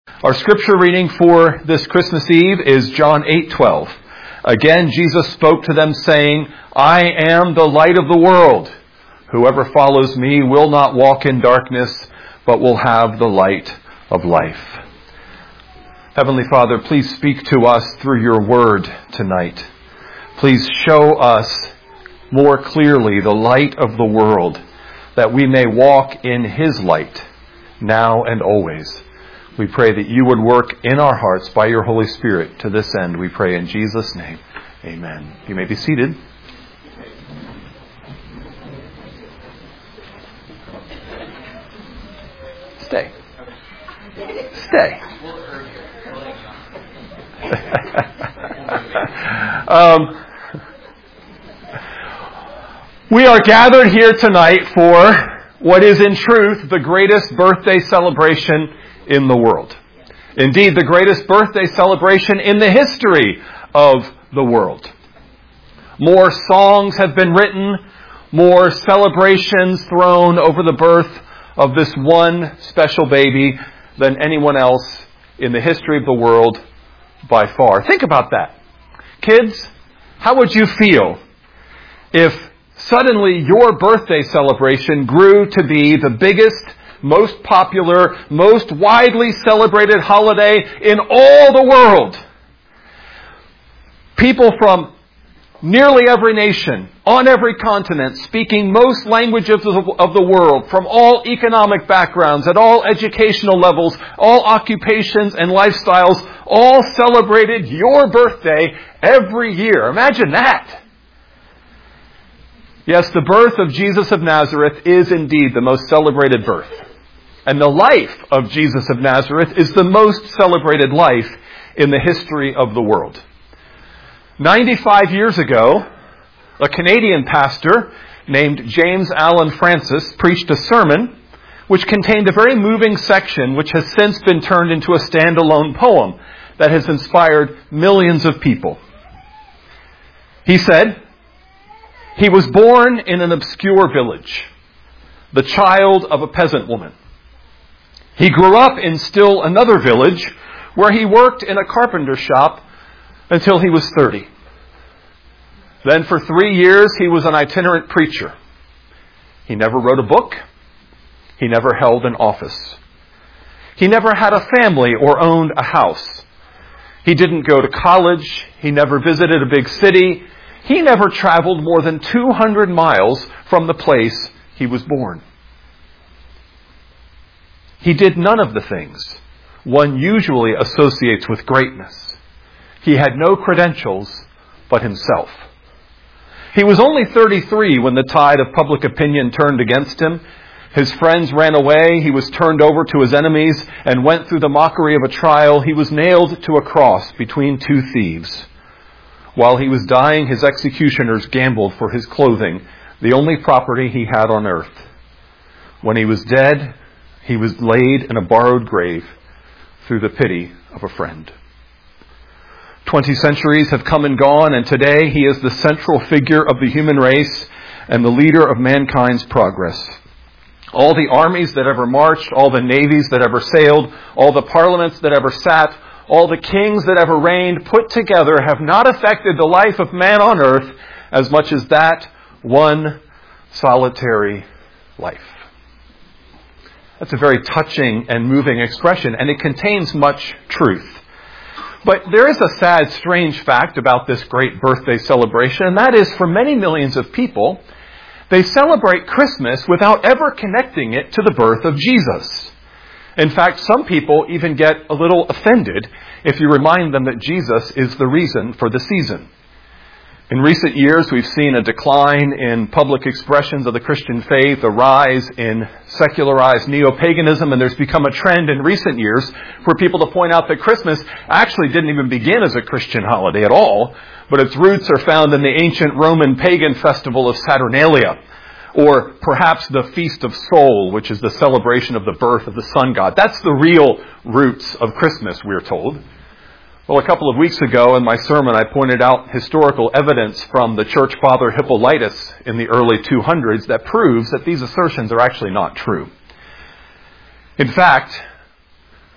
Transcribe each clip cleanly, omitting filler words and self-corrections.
Our scripture reading for this Christmas Eve is John 8:12. Again, Jesus spoke to them saying, I am the light of the world. Whoever follows me will not walk in darkness, but will have the light of life. Heavenly Father, please speak to us through your word tonight. Please show us more clearly the light of the world, that we may walk in his light now and always. We pray that you would work in our hearts by your Holy Spirit. To this end, we pray in Jesus' name. Amen. You may be seated. Stay. Stay. We are gathered here tonight for what is in truth the greatest birthday celebration in the world. Indeed, the greatest birthday celebration in the history of the world. More songs have been written, more celebrations thrown over the birth of this one special baby than anyone else in the history of the world by far. Think about that. Kids, how would you feel if suddenly your birthday celebration grew to be the biggest, most popular, most widely celebrated holiday in all the world? People from nearly every nation, on every continent, speaking most languages of the world, from all economic backgrounds, at all educational levels, all occupations and lifestyles, all celebrated your birthday every year. Imagine that. Yes, the birth of Jesus of Nazareth is indeed the most celebrated birth. And the life of Jesus of Nazareth is the most celebrated life in the history of the world. 95 years ago, a Canadian pastor named James Allan Francis preached a sermon which contained a very moving section which has since been turned into a standalone poem that has inspired millions of people. He said, he was born in an obscure village, the child of a peasant woman. He grew up in still another village where he worked in a carpenter shop until he was 30. Then for 3 years he was an itinerant preacher. He never wrote a book. He never held an office. He never had a family or owned a house. He didn't go to college. He never visited a big city. He never traveled more than 200 miles from the place he was born. He did none of the things one usually associates with greatness. He had no credentials but himself. He was only 33 when the tide of public opinion turned against him. His friends ran away. He was turned over to his enemies and went through the mockery of a trial. He was nailed to a cross between two thieves. While he was dying, his executioners gambled for his clothing, the only property he had on earth. When he was dead, he was laid in a borrowed grave through the pity of a friend. 20 centuries have come and gone, and today he is the central figure of the human race and the leader of mankind's progress. All the armies that ever marched, all the navies that ever sailed, all the parliaments that ever sat, all the kings that ever reigned put together have not affected the life of man on earth as much as that one solitary life. That's a very touching and moving expression, and it contains much truth. But there is a sad, strange fact about this great birthday celebration, and that is for many millions of people, they celebrate Christmas without ever connecting it to the birth of Jesus. In fact, some people even get a little offended if you remind them that Jesus is the reason for the season. In recent years, we've seen a decline in public expressions of the Christian faith, a rise in secularized neo-paganism, and there's become a trend in recent years for people to point out that Christmas actually didn't even begin as a Christian holiday at all, but its roots are found in the ancient Roman pagan festival of Saturnalia, or perhaps the Feast of Sol, which is the celebration of the birth of the sun god. That's the real roots of Christmas, we're told. Well, a couple of weeks ago in my sermon, I pointed out historical evidence from the church father Hippolytus in the early 200s that proves that these assertions are actually not true. In fact,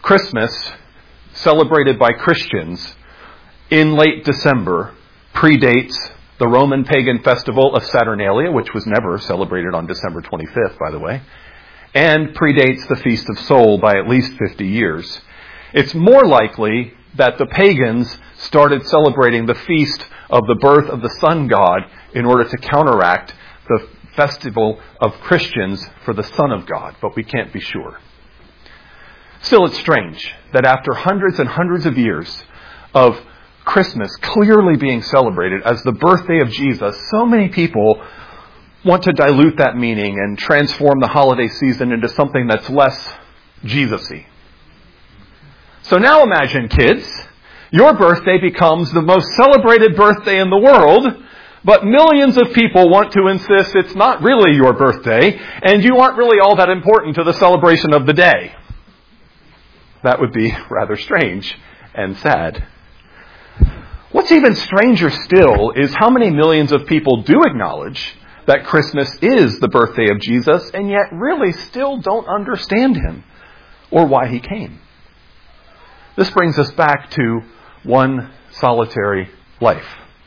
Christmas, celebrated by Christians in late December, predates the Roman pagan festival of Saturnalia, which was never celebrated on December 25th, by the way, and predates the Feast of Sol by at least 50 years. It's more likely that the pagans started celebrating the feast of the birth of the sun god in order to counteract the festival of Christians for the Son of God, but we can't be sure. Still, it's strange that after hundreds and hundreds of years of Christmas clearly being celebrated as the birthday of Jesus, so many people want to dilute that meaning and transform the holiday season into something that's less Jesus-y. So now imagine, kids, your birthday becomes the most celebrated birthday in the world, but millions of people want to insist it's not really your birthday, and you aren't really all that important to the celebration of the day. That would be rather strange and sad. What's even stranger still is how many millions of people do acknowledge that Christmas is the birthday of Jesus, and yet really still don't understand him or why he came. This brings us back to One Solitary Life.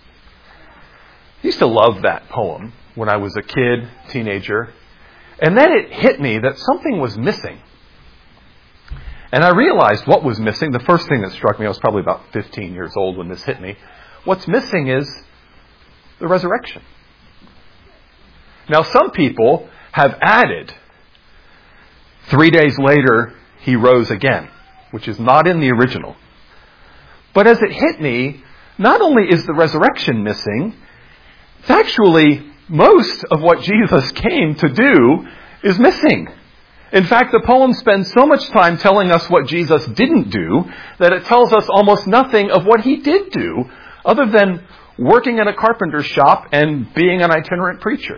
I used to love that poem when I was a kid, teenager, and then it hit me that something was missing. And I realized what was missing. The first thing that struck me, I was probably about 15 years old when this hit me. What's missing is the resurrection. Now, some people have added, 3 days later, he rose again, which is not in the original. But as it hit me, not only is the resurrection missing, it's actually most of what Jesus came to do is missing. In fact, the poem spends so much time telling us what Jesus didn't do that it tells us almost nothing of what he did do other than working in a carpenter's shop and being an itinerant preacher.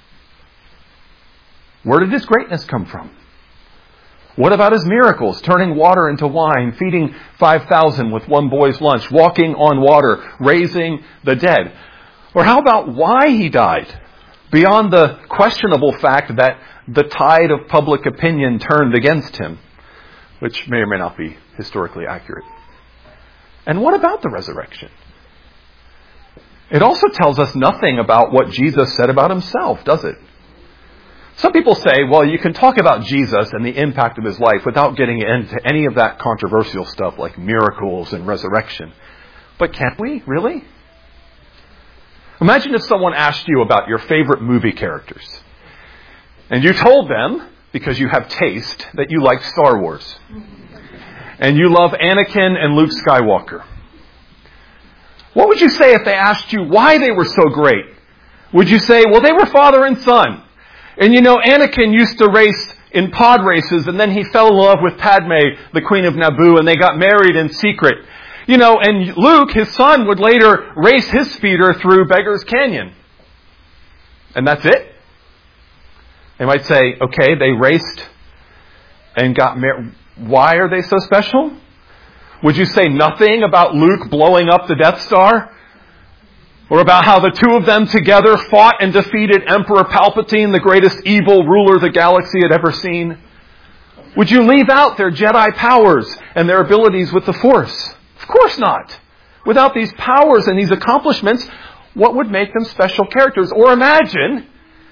Where did his greatness come from? What about his miracles, turning water into wine, feeding 5,000 with one boy's lunch, walking on water, raising the dead? Or how about why he died? Beyond the questionable fact that the tide of public opinion turned against him, which may or may not be historically accurate. And what about the resurrection? It also tells us nothing about what Jesus said about himself, does it? Some people say, well, you can talk about Jesus and the impact of his life without getting into any of that controversial stuff like miracles and resurrection. But can't we, really? Imagine if someone asked you about your favorite movie characters. And you told them, because you have taste, that you like Star Wars. And you love Anakin and Luke Skywalker. What would you say if they asked you why they were so great? Would you say, well, they were father and son. And you know, Anakin used to race in pod races, and then he fell in love with Padme, the Queen of Naboo, and they got married in secret. You know, and Luke, his son, would later race his speeder through Beggar's Canyon. And that's it? They might say, okay, they raced and got married. Why are they so special? Would you say nothing about Luke blowing up the Death Star? Or about how the two of them together fought and defeated Emperor Palpatine, the greatest evil ruler the galaxy had ever seen? Would you leave out their Jedi powers and their abilities with the Force? Of course not. Without these powers and these accomplishments, what would make them special characters? Or imagine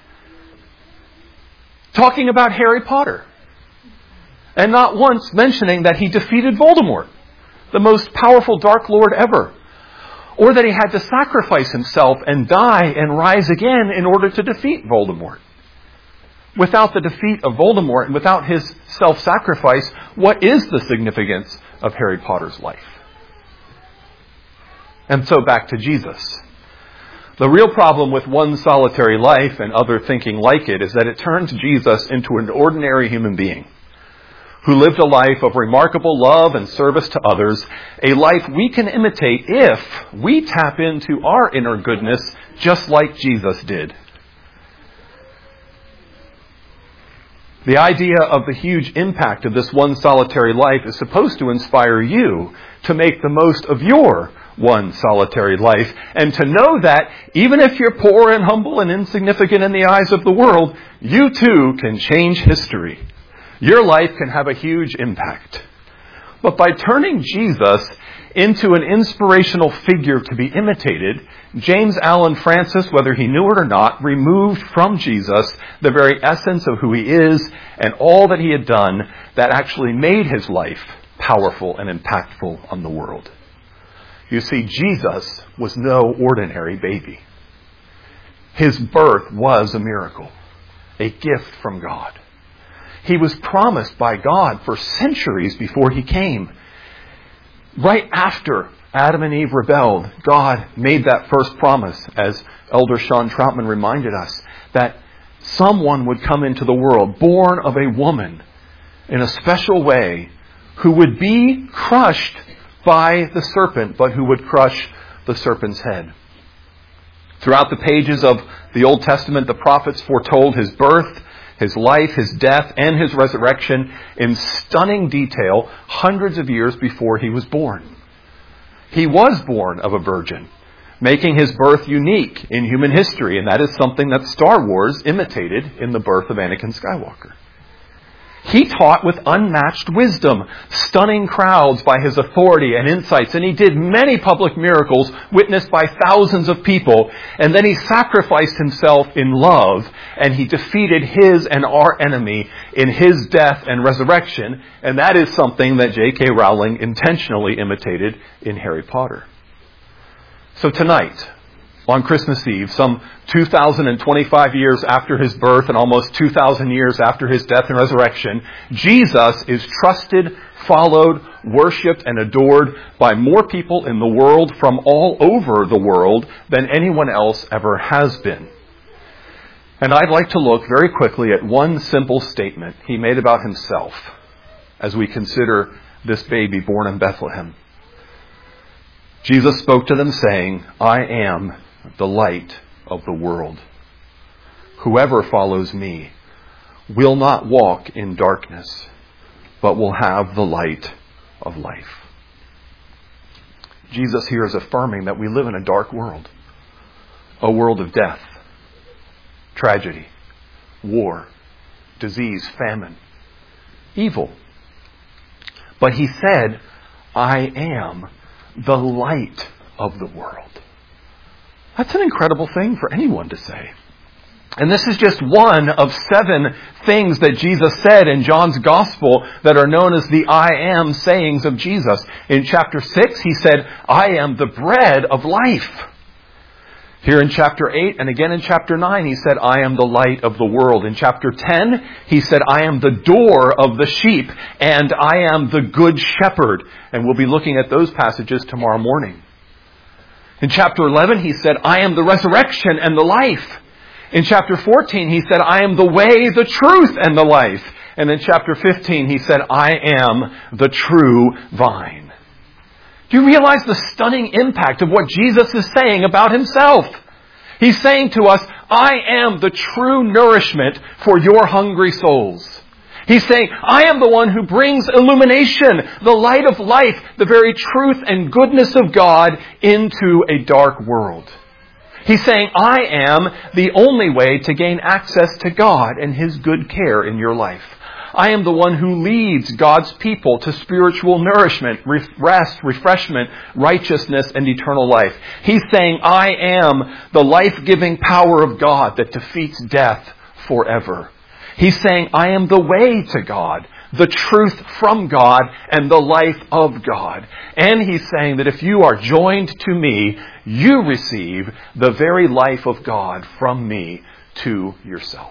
talking about Harry Potter and not once mentioning that he defeated Voldemort, the most powerful Dark Lord ever. Or that he had to sacrifice himself and die and rise again in order to defeat Voldemort. Without the defeat of Voldemort and without his self-sacrifice, what is the significance of Harry Potter's life? And so back to Jesus. The real problem with One Solitary Life and other thinking like it is that it turns Jesus into an ordinary human being who lived a life of remarkable love and service to others, a life we can imitate if we tap into our inner goodness just like Jesus did. The idea of the huge impact of this one solitary life is supposed to inspire you to make the most of your one solitary life and to know that even if you're poor and humble and insignificant in the eyes of the world, you too can change history. Your life can have a huge impact. But by turning Jesus into an inspirational figure to be imitated, James Allen Francis, whether he knew it or not, removed from Jesus the very essence of who he is and all that he had done that actually made his life powerful and impactful on the world. You see, Jesus was no ordinary baby. His birth was a miracle, a gift from God. He was promised by God for centuries before he came. Right after Adam and Eve rebelled, God made that first promise, as Elder Sean Troutman reminded us, that someone would come into the world, born of a woman, in a special way, who would be crushed by the serpent, but who would crush the serpent's head. Throughout the pages of the Old Testament, the prophets foretold his birth, his life, his death, and his resurrection in stunning detail hundreds of years before he was born. He was born of a virgin, making his birth unique in human history, and that is something that Star Wars imitated in the birth of Anakin Skywalker. He taught with unmatched wisdom, stunning crowds by his authority and insights, and he did many public miracles witnessed by thousands of people, and then he sacrificed himself in love, and he defeated his and our enemy in his death and resurrection, and that is something that J.K. Rowling intentionally imitated in Harry Potter. So tonight, on Christmas Eve, some 2,025 years after his birth and almost 2,000 years after his death and resurrection, Jesus is trusted, followed, worshipped, and adored by more people in the world from all over the world than anyone else ever has been. And I'd like to look very quickly at one simple statement he made about himself as we consider this baby born in Bethlehem. Jesus spoke to them saying, "I am the light of the world. Whoever follows me will not walk in darkness, but will have the light of life." Jesus here is affirming that we live in a dark world, a world of death, tragedy, war, disease, famine, evil. But he said, "I am the light of the world." That's an incredible thing for anyone to say. And this is just one of 7 things that Jesus said in John's Gospel that are known as the I am sayings of Jesus. In chapter 6, he said, "I am the bread of life." Here in chapter 8 and again in chapter 9, he said, "I am the light of the world." In chapter 10, he said, "I am the door of the sheep, and I am the good shepherd." And we'll be looking at those passages tomorrow morning. In chapter 11, he said, "I am the resurrection and the life." In chapter 14, he said, "I am the way, the truth, and the life." And in chapter 15, he said, "I am the true vine." Do you realize the stunning impact of what Jesus is saying about himself? He's saying to us, "I am the true nourishment for your hungry souls." He's saying, "I am the one who brings illumination, the light of life, the very truth and goodness of God into a dark world." He's saying, "I am the only way to gain access to God and His good care in your life. I am the one who leads God's people to spiritual nourishment, rest, refreshment, righteousness, and eternal life." He's saying, "I am the life-giving power of God that defeats death forever." He's saying, "I am the way to God, the truth from God, and the life of God." And he's saying that if you are joined to me, you receive the very life of God from me to yourself.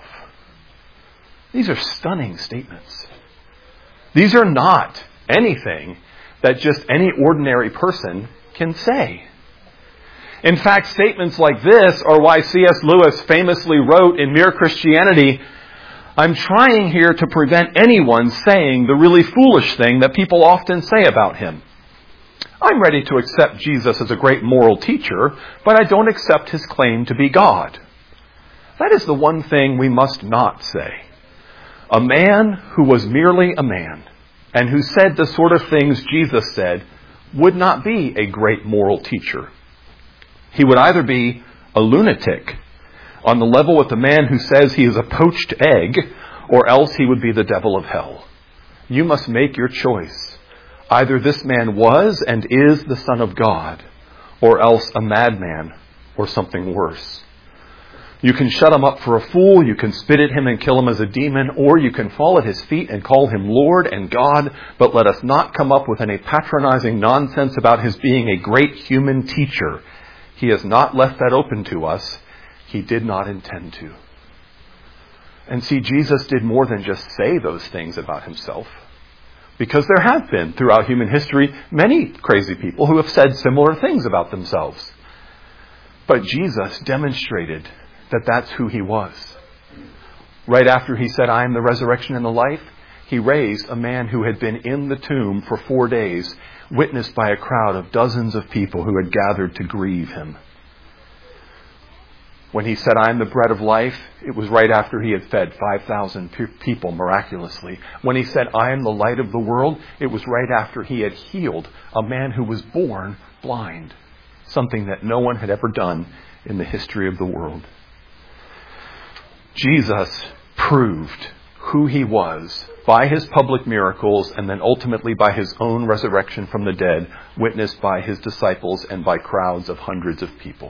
These are stunning statements. These are not anything that just any ordinary person can say. In fact, statements like this are why C.S. Lewis famously wrote in Mere Christianity, "I'm trying here to prevent anyone saying the really foolish thing that people often say about him. I'm ready to accept Jesus as a great moral teacher, but I don't accept his claim to be God." That is the one thing we must not say. A man who was merely a man and who said the sort of things Jesus said would not be a great moral teacher. He would either be a lunatic on the level with the man who says he is a poached egg, or else he would be the devil of hell. You must make your choice. Either this man was and is the Son of God, or else a madman or something worse. You can shut him up for a fool, you can spit at him and kill him as a demon, or you can fall at his feet and call him Lord and God, but let us not come up with any patronizing nonsense about his being a great human teacher. He has not left that open to us. He did not intend to. And see, Jesus did more than just say those things about himself, because there have been, throughout human history, many crazy people who have said similar things about themselves. But Jesus demonstrated that that's who he was. Right after he said, I am the resurrection and the life, he raised a man who had been in the tomb for 4 days, witnessed by a crowd of dozens of people who had gathered to grieve him. When he said, I am the bread of life, it was right after he had fed 5,000 people miraculously. When he said, I am the light of the world, it was right after he had healed a man who was born blind, something that no one had ever done in the history of the world. Jesus proved who he was by his public miracles and then ultimately by his own resurrection from the dead, witnessed by his disciples and by crowds of hundreds of people.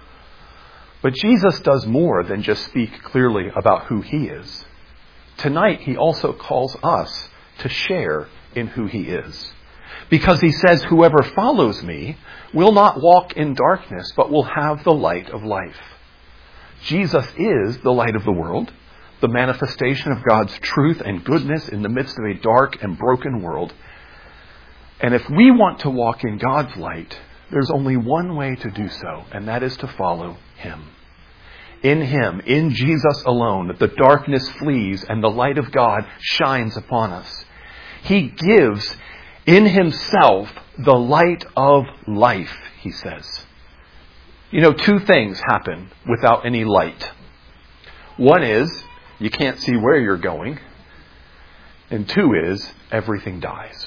But Jesus does more than just speak clearly about who he is. Tonight, he also calls us to share in who he is. Because he says, whoever follows me will not walk in darkness, but will have the light of life. Jesus is the light of the world, the manifestation of God's truth and goodness in the midst of a dark and broken world. And if we want to walk in God's light, there's only one way to do so, and that is to follow him. In him, in Jesus alone, the darkness flees and the light of God shines upon us. He gives in himself the light of life, he says. You know, 2 things happen without any light. One is, you can't see where you're going. And 2 is, everything dies.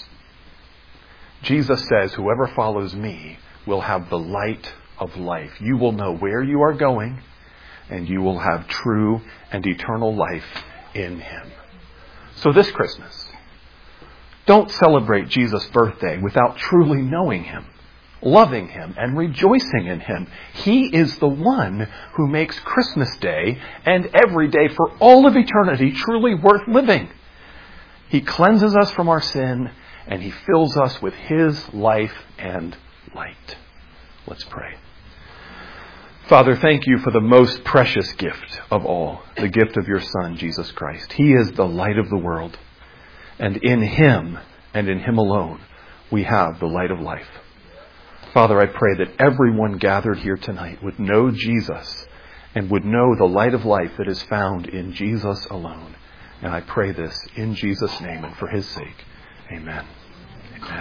Jesus says, whoever follows me will have the light of life. You will know where you are going, and you will have true and eternal life in him. So this Christmas, don't celebrate Jesus' birthday without truly knowing him, loving him, and rejoicing in him. He is the one who makes Christmas Day and every day for all of eternity truly worth living. He cleanses us from our sin, and he fills us with his life and light. Let's pray. Father, thank you for the most precious gift of all, the gift of your Son, Jesus Christ. He is the light of the world, and in him and in him alone we have the light of life. Father, I pray that everyone gathered here tonight would know Jesus and would know the light of life that is found in Jesus alone. And I pray this in Jesus' name and for his sake. Amen.